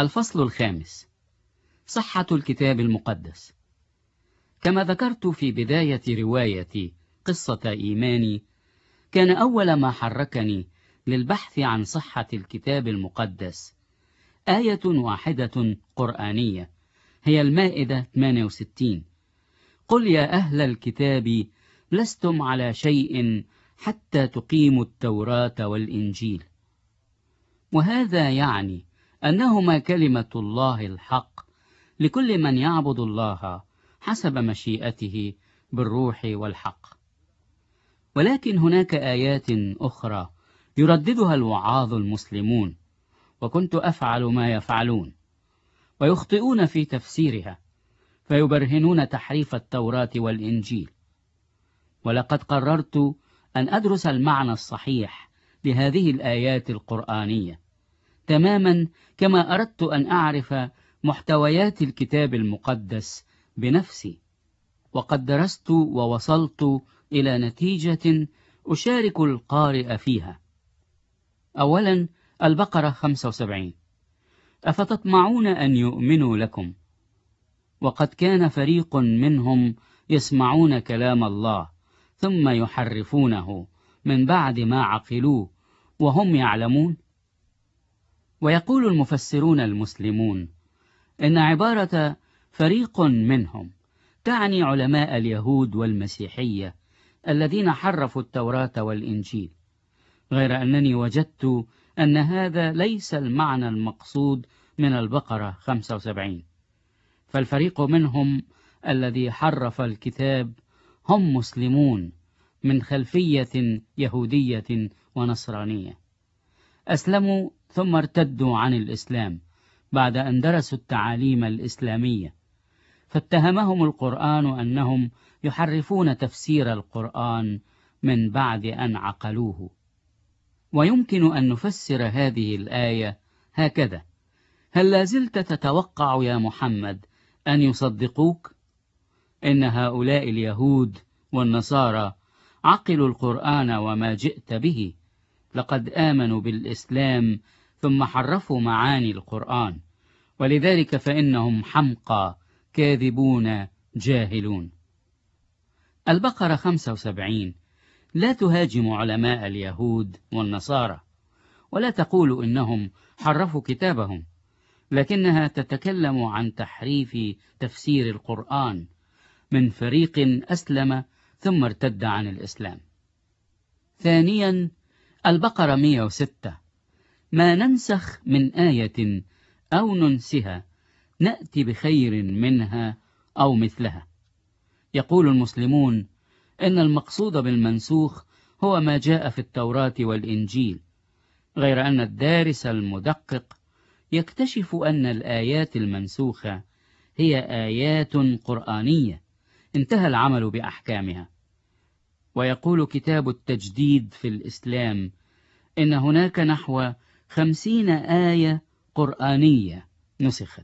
الفصل الخامس: صحة الكتاب المقدس. كما ذكرت في بداية رواية قصة إيماني، كان أول ما حركني للبحث عن صحة الكتاب المقدس آية واحدة قرآنية، هي المائدة 68: قل يا أهل الكتاب لستم على شيء حتى تقيموا التوراة والإنجيل. وهذا يعني أنهما كلمة الله الحق لكل من يعبد الله حسب مشيئته بالروح والحق. ولكن هناك آيات أخرى يرددها الوعاظ المسلمون، وكنت أفعل ما يفعلون، ويخطئون في تفسيرها، فيبرهنون تحريف التوراة والإنجيل. ولقد قررت أن أدرس المعنى الصحيح لهذه الآيات القرآنية، تماما كما أردت أن أعرف محتويات الكتاب المقدس بنفسي. وقد درست ووصلت إلى نتيجة أشارك القارئ فيها. أولا، البقرة 75: أفتطمعون أن يؤمنوا لكم وقد كان فريق منهم يسمعون كلام الله ثم يحرفونه من بعد ما عقلوه وهم يعلمون. ويقول المفسرون المسلمون إن عبارة فريق منهم تعني علماء اليهود والمسيحية الذين حرفوا التوراة والإنجيل، غير أنني وجدت أن هذا ليس المعنى المقصود من البقرة 75. فالفريق منهم الذي حرف الكتاب هم مسلمون من خلفية يهودية ونصرانية، أسلموا ثم ارتدوا عن الإسلام بعد أن درسوا التعاليم الإسلامية، فاتهمهم القرآن أنهم يحرفون تفسير القرآن من بعد أن عقلوه. ويمكن أن نفسر هذه الآية هكذا: هل لازلت تتوقع يا محمد أن يصدقوك؟ إن هؤلاء اليهود والنصارى عقلوا القرآن وما جئت به، لقد آمنوا بالإسلام ثم حرفوا معاني القرآن، ولذلك فإنهم حمقى كاذبون جاهلون. البقرة 75 لا تهاجم علماء اليهود والنصارى، ولا تقول إنهم حرفوا كتابهم، لكنها تتكلم عن تحريف تفسير القرآن من فريق أسلم ثم ارتد عن الإسلام. ثانيا، البقرة 106: ما ننسخ من آية أو ننسها نأتي بخير منها أو مثلها. يقول المسلمون إن المقصود بالمنسوخ هو ما جاء في التوراة والإنجيل، غير أن الدارس المدقق يكتشف أن الآيات المنسوخة هي آيات قرآنية انتهى العمل بأحكامها. ويقول كتاب التجديد في الإسلام إن هناك نحو 50 آية قرآنية نسخت.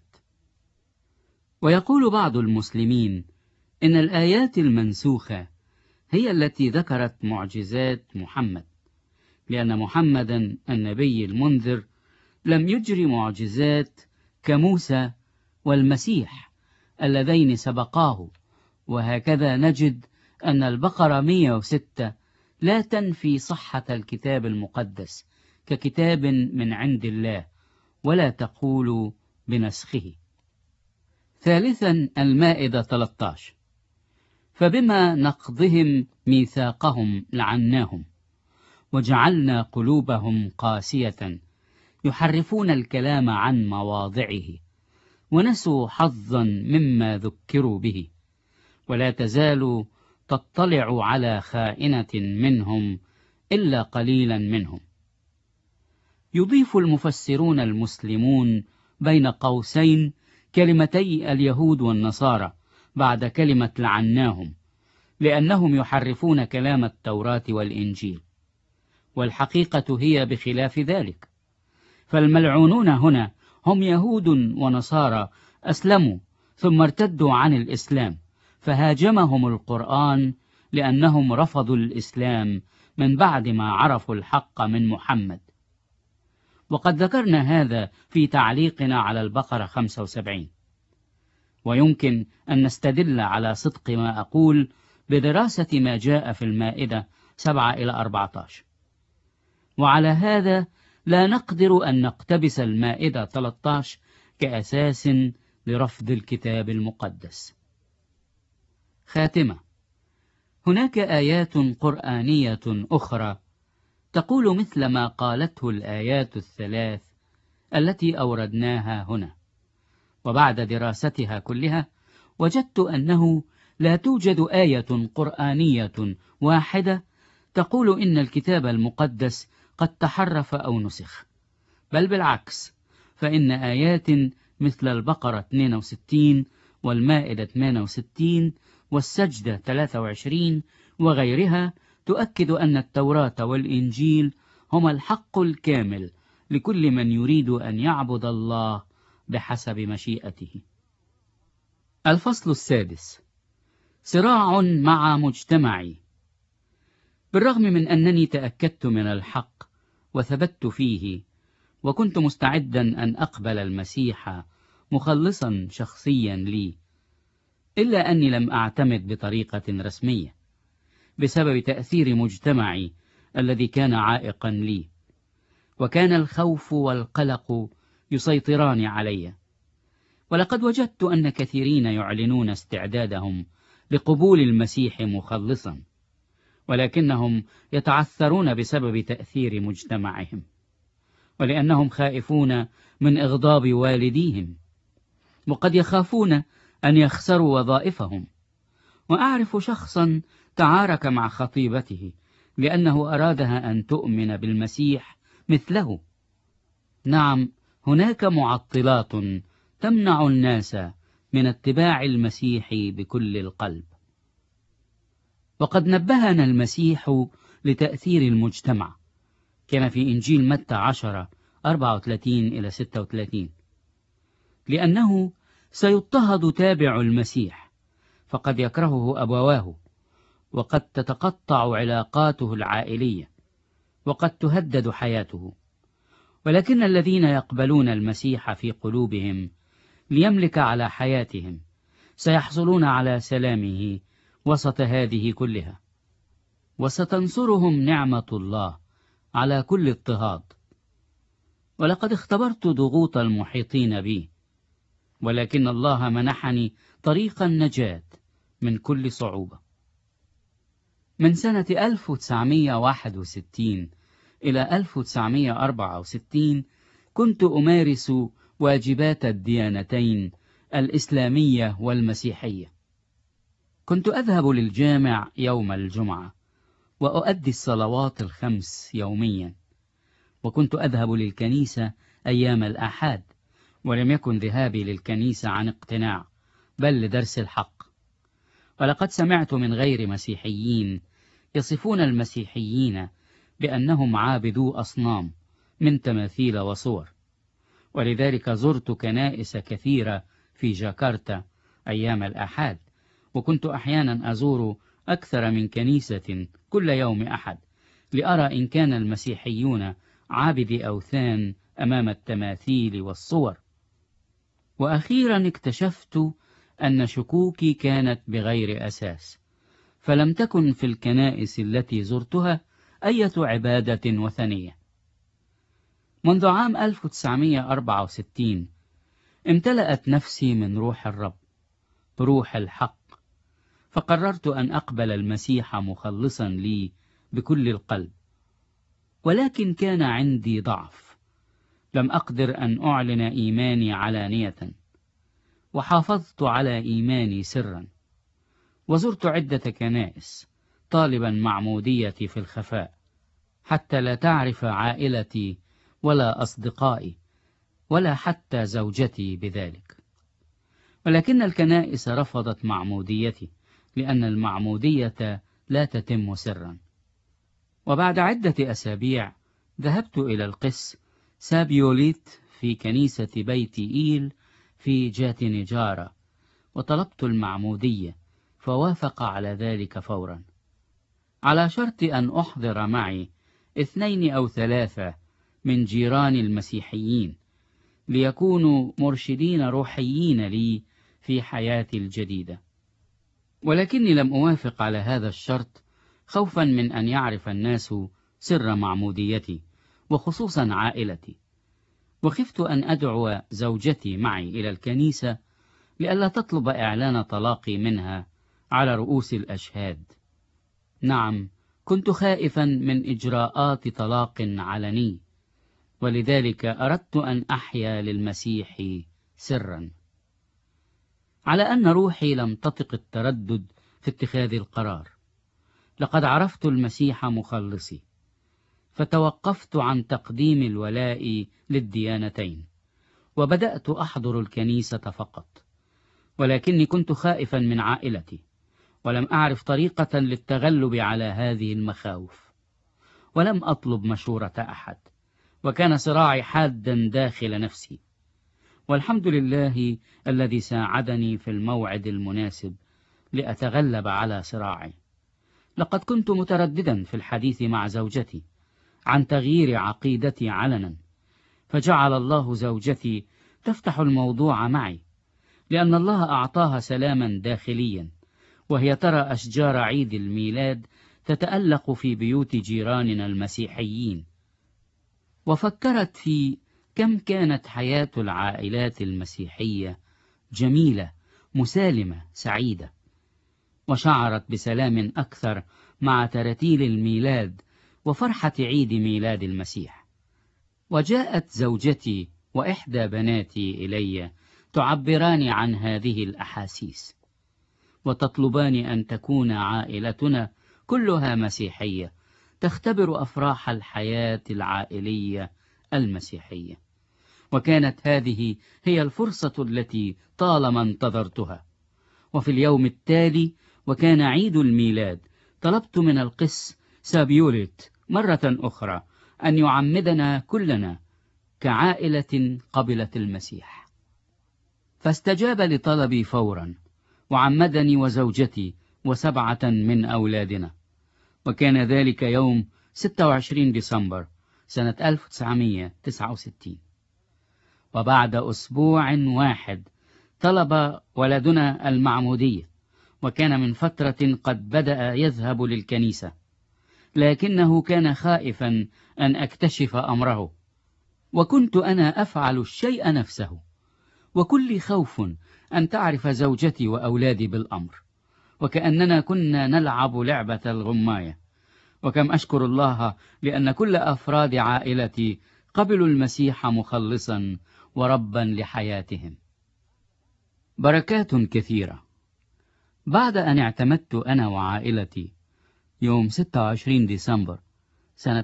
ويقول بعض المسلمين إن الآيات المنسوخة هي التي ذكرت معجزات محمد، لأن محمدا النبي المنذر لم يجري معجزات كموسى والمسيح اللذين سبقاه. وهكذا نجد أن البقرة 106 لا تنفي صحة الكتاب المقدس ككتاب من عند الله، ولا تقول بنسخه. ثالثا، المائدة 13: فبما نقضهم ميثاقهم لعناهم وجعلنا قلوبهم قاسية يحرفون الكلام عن مواضعه ونسوا حظا مما ذكروا به، ولا تزال تطلع على خائنة منهم إلا قليلا منهم. يضيف المفسرون المسلمون بين قوسين كلمتي اليهود والنصارى بعد كلمة لعناهم، لأنهم يحرفون كلام التوراة والإنجيل، والحقيقة هي بخلاف ذلك. فالملعونون هنا هم يهود ونصارى أسلموا ثم ارتدوا عن الإسلام، فهاجمهم القرآن لأنهم رفضوا الإسلام من بعد ما عرفوا الحق من محمد. وقد ذكرنا هذا في تعليقنا على البقرة 75. ويمكن أن نستدل على صدق ما أقول بدراسة ما جاء في المائدة 7 إلى 14. وعلى هذا لا نقدر أن نقتبس المائدة 13 كأساس لرفض الكتاب المقدس. خاتمة: هناك آيات قرآنية أخرى تقول مثل ما قالته الآيات الثلاث التي أوردناها هنا، وبعد دراستها كلها وجدت أنه لا توجد آية قرآنية واحدة تقول إن الكتاب المقدس قد تحرف أو نسخ، بل بالعكس، فإن آيات مثل البقرة 62 والمائدة 68 والسجدة 23 وغيرها تؤكد أن التوراة والإنجيل هما الحق الكامل لكل من يريد أن يعبد الله بحسب مشيئته. الفصل السادس: صراع مع مجتمعي. بالرغم من أنني تأكدت من الحق وثبت فيه، وكنت مستعدا أن أقبل المسيح مخلصا شخصيا لي، إلا أني لم أعتمد بطريقة رسمية بسبب تأثير مجتمعي الذي كان عائقا لي، وكان الخوف والقلق يسيطران علي. ولقد وجدت أن كثيرين يعلنون استعدادهم لقبول المسيح مخلصا، ولكنهم يتعثرون بسبب تأثير مجتمعهم، ولأنهم خائفون من إغضاب والديهم، وقد يخافون أن يخسروا وظائفهم. وأعرف شخصا تعارك مع خطيبته لأنه أرادها أن تؤمن بالمسيح مثله. نعم، هناك معطلات تمنع الناس من اتباع المسيح بكل القلب. وقد نبهنا المسيح لتأثير المجتمع كما في إنجيل متى 10:34 إلى 36، لأنه سيضطهد تابع المسيح، فقد يكرهه أبواه، وقد تتقطع علاقاته العائلية، وقد تهدد حياته. ولكن الذين يقبلون المسيح في قلوبهم ليملك على حياتهم سيحصلون على سلامه وسط هذه كلها، وستنصرهم نعمة الله على كل اضطهاد. ولقد اختبرت ضغوط المحيطين بي، ولكن الله منحني طريق النجاة من كل صعوبة. من سنة 1961 إلى 1964 كنت أمارس واجبات الديانتين الإسلامية والمسيحية. كنت أذهب للجامع يوم الجمعة وأؤدي الصلوات الخمس يوميا، وكنت أذهب للكنيسة أيام الأحد، ولم يكن ذهابي للكنيسة عن اقتناع بل لدرس الحق. ولقد سمعت من غير مسيحيين يصفون المسيحيين بأنهم عابدو أصنام من تماثيل وصور، ولذلك زرت كنائس كثيرة في جاكرتا أيام الأحد، وكنت أحيانا أزور أكثر من كنيسة كل يوم أحد لأرى إن كان المسيحيون عابدي أوثان أمام التماثيل والصور. وأخيرا اكتشفت أن شكوكي كانت بغير أساس، فلم تكن في الكنائس التي زرتها أي عبادة وثنية. منذ عام 1964 امتلأت نفسي من روح الرب، روح الحق، فقررت أن أقبل المسيح مخلصا لي بكل القلب. ولكن كان عندي ضعف، لم أقدر أن أعلن إيماني علانية، وحافظت على إيماني سرا، وزرت عدة كنائس طالبا معموديتي في الخفاء حتى لا تعرف عائلتي ولا أصدقائي ولا حتى زوجتي بذلك. ولكن الكنائس رفضت معموديتي لأن المعمودية لا تتم سرا. وبعد عدة أسابيع ذهبت إلى القس سابيوليت في كنيسة بيت إيل في جاتينيجارا وطلبت المعمودية، فوافق على ذلك فورا، على شرط أن أحضر معي 2 أو 3 من جيراني المسيحيين ليكونوا مرشدين روحيين لي في حياتي الجديدة، ولكني لم أوافق على هذا الشرط خوفا من أن يعرف الناس سر معموديتي وخصوصا عائلتي، وخفت أن أدعو زوجتي معي إلى الكنيسة لئلا تطلب إعلان طلاقي منها على رؤوس الأشهاد. نعم، كنت خائفا من إجراءات طلاق علني، ولذلك أردت أن أحيا للمسيح سرا. على أن روحي لم تطق التردد في اتخاذ القرار، لقد عرفت المسيح مخلصي، فتوقفت عن تقديم الولاء للديانتين، وبدأت أحضر الكنيسة فقط، ولكني كنت خائفا من عائلتي، ولم أعرف طريقة للتغلب على هذه المخاوف، ولم أطلب مشورة أحد، وكان صراعي حادا داخل نفسي، والحمد لله الذي ساعدني في الموعد المناسب لأتغلب على صراعي. لقد كنت مترددا في الحديث مع زوجتي عن تغيير عقيدتي علنا، فجعل الله زوجتي تفتح الموضوع معي، لأن الله أعطاها سلاما داخليا، وهي ترى أشجار عيد الميلاد تتألق في بيوت جيراننا المسيحيين، وفكرت في كم كانت حياة العائلات المسيحية جميلة مسالمة سعيدة، وشعرت بسلام أكثر مع تراتيل الميلاد وفرحة عيد ميلاد المسيح. وجاءت زوجتي وإحدى بناتي إلي تعبران عن هذه الأحاسيس، وتطلبان أن تكون عائلتنا كلها مسيحية تختبر أفراح الحياة العائلية المسيحية. وكانت هذه هي الفرصة التي طالما انتظرتها. وفي اليوم التالي وكان عيد الميلاد، طلبت من القس سابيوليت مرة أخرى أن يعمدنا كلنا كعائلة قبلت المسيح، فاستجاب لطلبي فورا، وعمدني وزوجتي و7 من أولادنا. وكان ذلك يوم 26 ديسمبر سنة 1969. وبعد أسبوع واحد طلب ولدنا المعمودية، وكان من فترة قد بدأ يذهب للكنيسة، لكنه كان خائفا أن أكتشف أمره، وكنت أنا أفعل الشيء نفسه، وكل خوف أن تعرف زوجتي وأولادي بالأمر، وكأننا كنا نلعب لعبة الغماية. وكم أشكر الله لأن كل أفراد عائلتي قبلوا المسيح مخلصا وربا لحياتهم. بركات كثيرة. بعد أن اعتمدت أنا وعائلتي يوم 26 ديسمبر سنة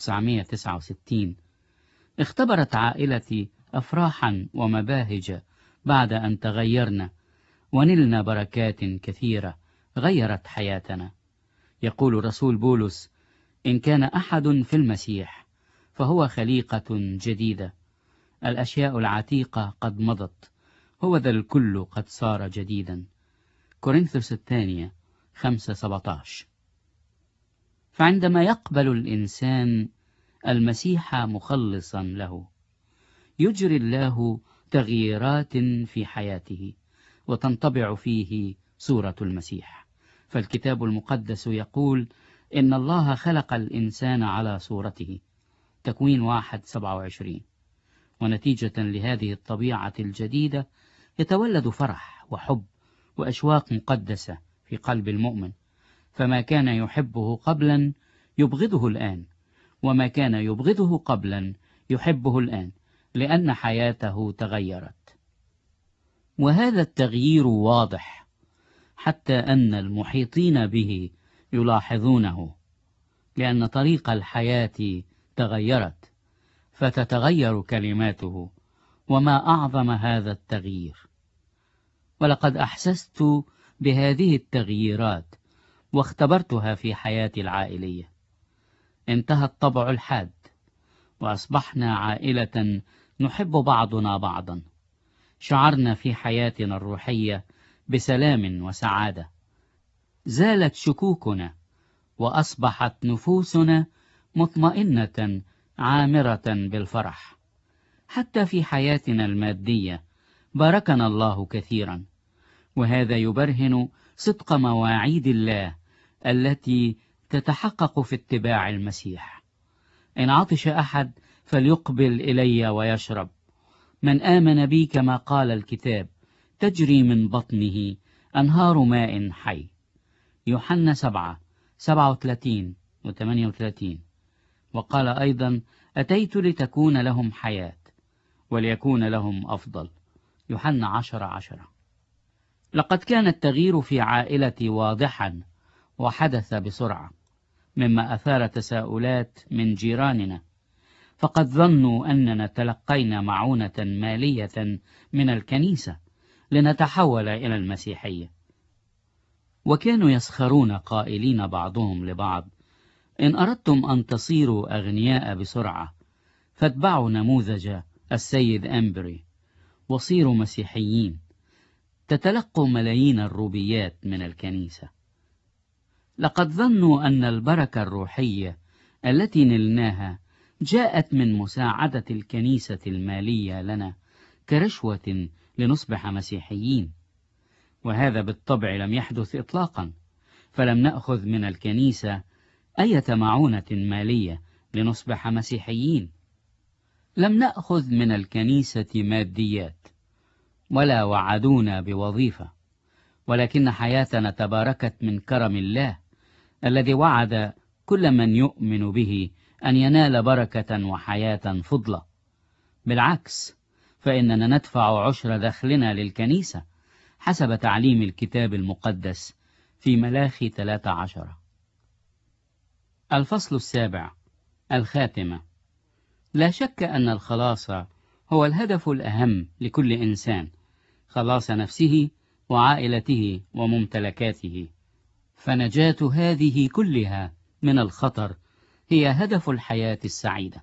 1969، اختبرت عائلتي أفراحا ومباهج بعد أن تغيرنا ونلنا بركات كثيرة غيرت حياتنا. يقول رسول بولس: إن كان أحد في المسيح فهو خليقة جديدة، الأشياء العتيقة قد مضت، هو ذا الكل قد صار جديدا. كورنثوس الثانية 5:17. فعندما يقبل الإنسان المسيح مخلصا له، يجري الله تغييرات في حياته، وتنطبع فيه صورة المسيح. فالكتاب المقدس يقول: إن الله خلق الإنسان على صورته، تكوين 1:27. ونتيجة لهذه الطبيعة الجديدة يتولد فرح وحب وأشواق مقدسة في قلب المؤمن، فما كان يحبه قبلا يبغضه الآن، وما كان يبغضه قبلا يحبه الآن، لأن حياته تغيرت. وهذا التغيير واضح حتى أن المحيطين به يلاحظونه، لأن طريق الحياة تغيرت، فتتغير كلماته، وما أعظم هذا التغيير. ولقد أحسست بهذه التغييرات واختبرتها في حياتي العائلية. انتهى الطبع الحاد، وأصبحنا عائلة نحب بعضنا بعضا. شعرنا في حياتنا الروحية بسلام وسعادة، زالت شكوكنا، وأصبحت نفوسنا مطمئنة عامرة بالفرح. حتى في حياتنا المادية باركنا الله كثيرا، وهذا يبرهن صدق مواعيد الله التي تتحقق في اتباع المسيح. إن عطش أحد فليقبل إلي ويشرب، من آمن بي كما قال الكتاب تجري من بطنه أنهار ماء حي. يوحنا 7:37 و38. وقال أيضا أتيت لتكون لهم حياة وليكون لهم أفضل. يوحنا 10:10. لقد كان التغيير في عائلتي واضحا وحدث بسرعة، مما أثار تساؤلات من جيراننا، فقد ظنوا أننا تلقينا معونة مالية من الكنيسة لنتحول إلى المسيحية، وكانوا يسخرون قائلين بعضهم لبعض إن أردتم أن تصيروا أغنياء بسرعة فاتبعوا نموذج السيد أمبري وصيروا مسيحيين، تتلقوا ملايين الروبيات من الكنيسة. لقد ظنوا أن البركة الروحية التي نلناها جاءت من مساعدة الكنيسة المالية لنا كرشوة لنصبح مسيحيين، وهذا بالطبع لم يحدث إطلاقا، فلم نأخذ من الكنيسة أي معونة مالية لنصبح مسيحيين. لم نأخذ من الكنيسة ماديات ولا وعدونا بوظيفة، ولكن حياتنا تباركت من كرم الله الذي وعد كل من يؤمن به أن ينال بركة وحياة فضلة. بالعكس، فإننا ندفع عشر دخلنا للكنيسة حسب تعليم الكتاب المقدس في ملاخي 13. الفصل 7: الخاتمة. لا شك أن الخلاص هو الهدف الأهم لكل إنسان، خلاص نفسه وعائلته وممتلكاته، فنجاة هذه كلها من الخطر هي هدف الحياة السعيدة.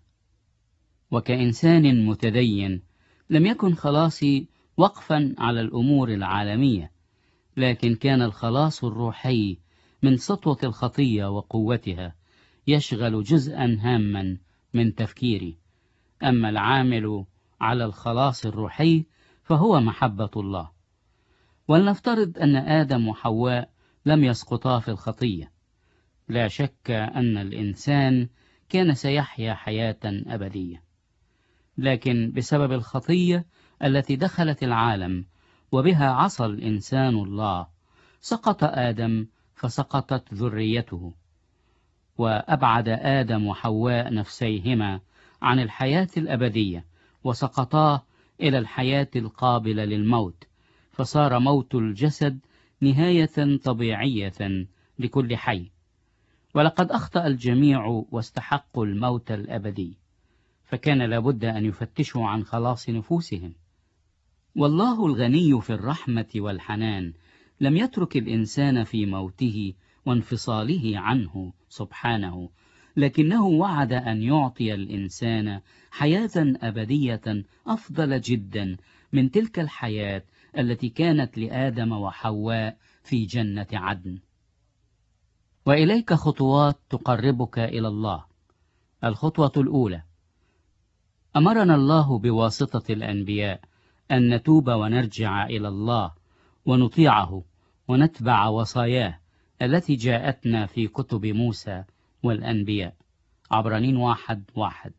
وكإنسان متدين لم يكن خلاصي وقفا على الأمور العالمية، لكن كان الخلاص الروحي من سطوة الخطية وقوتها يشغل جزءا هاما من تفكيري. أما العامل على الخلاص الروحي فهو محبة الله. ولنفترض أن آدم وحواء لم يسقطا في الخطية، لا شك أن الإنسان كان سيحيا حياة أبدية، لكن بسبب الخطية التي دخلت العالم وبها عصى الإنسان الله سقط آدم فسقطت ذريته، وأبعد آدم وحواء نفسيهما عن الحياة الأبدية وسقطا إلى الحياة القابلة للموت، فصار موت الجسد نهاية طبيعية لكل حي. ولقد أخطأ الجميع واستحقوا الموت الأبدي، فكان لابد أن يفتشوا عن خلاص نفوسهم. والله الغني في الرحمة والحنان لم يترك الإنسان في موته وانفصاله عنه سبحانه، لكنه وعد أن يعطي الإنسان حياة أبدية أفضل جدا من تلك الحياة التي كانت لآدم وحواء في جنة عدن. وإليك خطوات تقربك إلى الله. الخطوة الأولى: أمرنا الله بواسطة الأنبياء أن نتوب ونرجع إلى الله ونطيعه ونتبع وصاياه التي جاءتنا في كتب موسى والأنبياء. عبرانيين 1:1.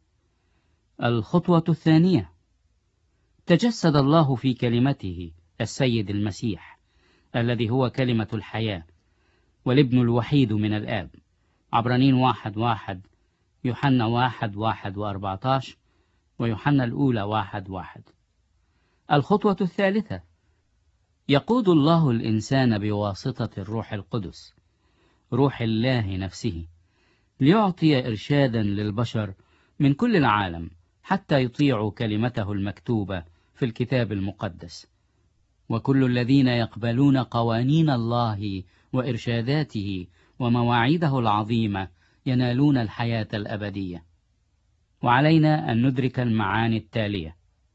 الخطوة الثانية: تجسد الله في كلمته السيد المسيح الذي هو كلمة الحياة والابن الوحيد من الآب. عبرانيين 1:1، يوحنا 1:1 و14، ويوحنا الأولى 1:1. الخطوة الثالثة: يقود الله الإنسان بواسطة الروح القدس، روح الله نفسه، ليعطي إرشادا للبشر من كل العالم حتى يطيعوا كلمته المكتوبة في الكتاب المقدس. وكل الذين يقبلون قوانين الله وإرشاداته ومواعيده العظيمة ينالون الحياة الأبدية. وعلينا أن ندرك المعاني التالية: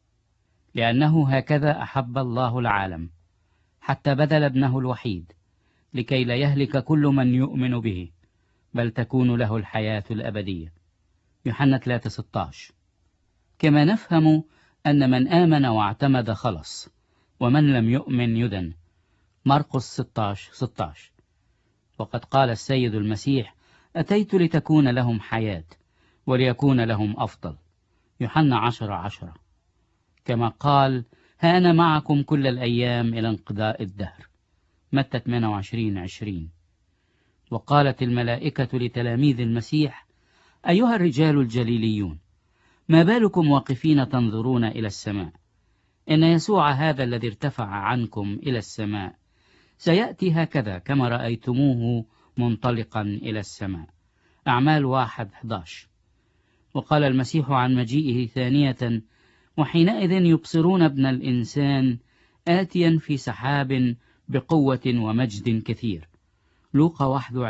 لأنه هكذا أحب الله العالم حتى بذل ابنه الوحيد لكي لا يهلك كل من يؤمن به، بل تكون له الحياة الأبدية. يوحنا 3:16. كما نفهم أن من آمن واعتمد خلص، ومن لم يؤمن يدن. مرقس 16:16. وقد قال السيد المسيح: أتيت لتكون لهم حياة وليكون لهم أفضل. يوحنا 10:10. كما قال: ها أنا معكم كل الأيام إلى انقضاء الدهر. متى 28:20. وقالت الملائكة لتلاميذ المسيح: أيها الرجال الجليليون، ما بالكم واقفين تنظرون إلى السماء؟ إن يسوع هذا الذي ارتفع عنكم إلى السماء سيأتي هكذا كما رأيتموه منطلقا إلى السماء. أعمال 1:11. وقال المسيح عن مجيئه ثانية: وحينئذ يبصرون ابن الإنسان آتيا في سحاب بقوة ومجد كثير. لوقا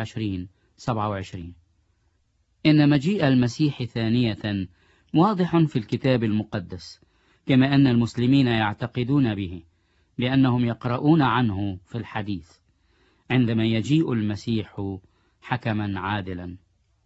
21:27. إن مجيء المسيح ثانية واضح في الكتاب المقدس، كما أن المسلمين يعتقدون به، لأنهم يقرؤون عنه في الحديث، عندما يجيء المسيح حكما عادلا.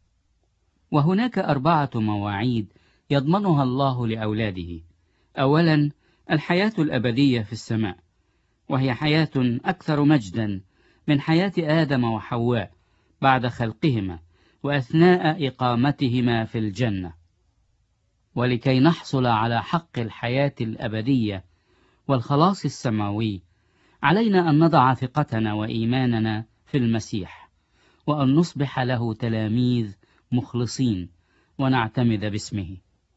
وهناك 4 مواعيد يضمنها الله لأولاده. أولا، الحياة الأبدية في السماء، وهي حياة أكثر مجدا من حياة آدم وحواء بعد خلقهما وأثناء إقامتهما في الجنة. ولكي نحصل على حق الحياة الأبدية والخلاص السماوي، علينا أن نضع ثقتنا وإيماننا في المسيح، وأن نصبح له تلاميذ مخلصين ونعتمد باسمه.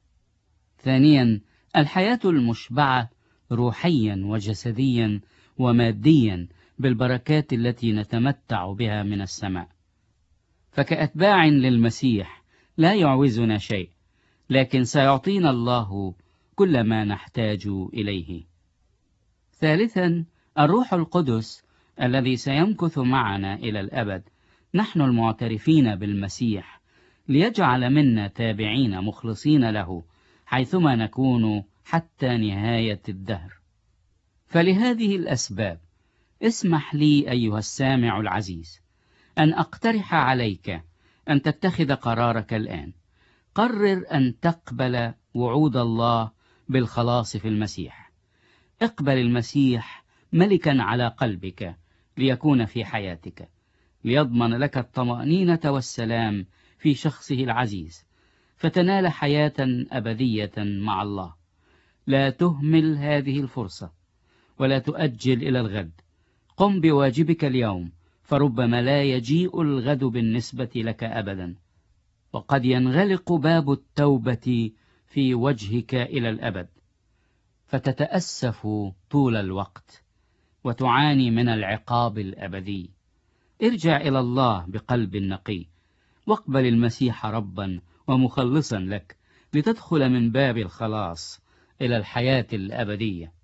ثانيا، الحياة المشبعة روحيا وجسديا وماديا بالبركات التي نتمتع بها من السماء. فكأتباع للمسيح لا يعوزنا شيء، لكن سيعطينا الله كل ما نحتاج إليه. ثالثا، الروح القدس الذي سيمكث معنا إلى الأبد، نحن المعترفين بالمسيح، ليجعل منا تابعين مخلصين له حيثما نكون حتى نهاية الدهر. فلهذه الأسباب اسمح لي أيها السامع العزيز أن أقترح عليك أن تتخذ قرارك الآن. قرر أن تقبل وعود الله بالخلاص في المسيح. اقبل المسيح ملكا على قلبك ليكون في حياتك، ليضمن لك الطمأنينة والسلام في شخصه العزيز، فتنال حياة أبدية مع الله. لا تهمل هذه الفرصة ولا تؤجل إلى الغد. قم بواجبك اليوم، فربما لا يجيء الغد بالنسبة لك أبدا، وقد ينغلق باب التوبة في وجهك إلى الأبد، فتتأسف طول الوقت وتعاني من العقاب الأبدي. ارجع إلى الله بقلب نقي، واقبل المسيح ربا ومخلصا لك، لتدخل من باب الخلاص إلى الحياة الأبدية.